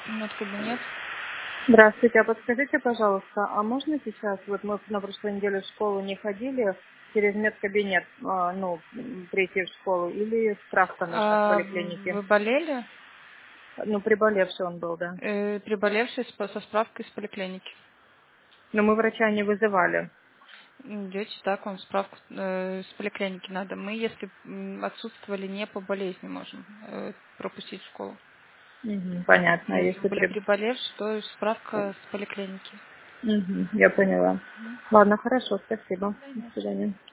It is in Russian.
Медкабинет. Здравствуйте, а подскажите, пожалуйста, а можно сейчас, вот мы на прошлой неделе в школу не ходили, через медкабинет, прийти в школу, или справка нужна в поликлинике? Вы болели? Ну, приболевший он был, да. Приболевший со справкой из поликлиники. Но мы врача не вызывали. Идете, так, вам справку с поликлиники надо. Мы, если отсутствовали не по болезни, можем пропустить в школу. Мгм, понятно, Если вы если были приболевшие, то справка с поликлиники. Мгм, я поняла. Ладно, хорошо, спасибо. До Конечно. свидания.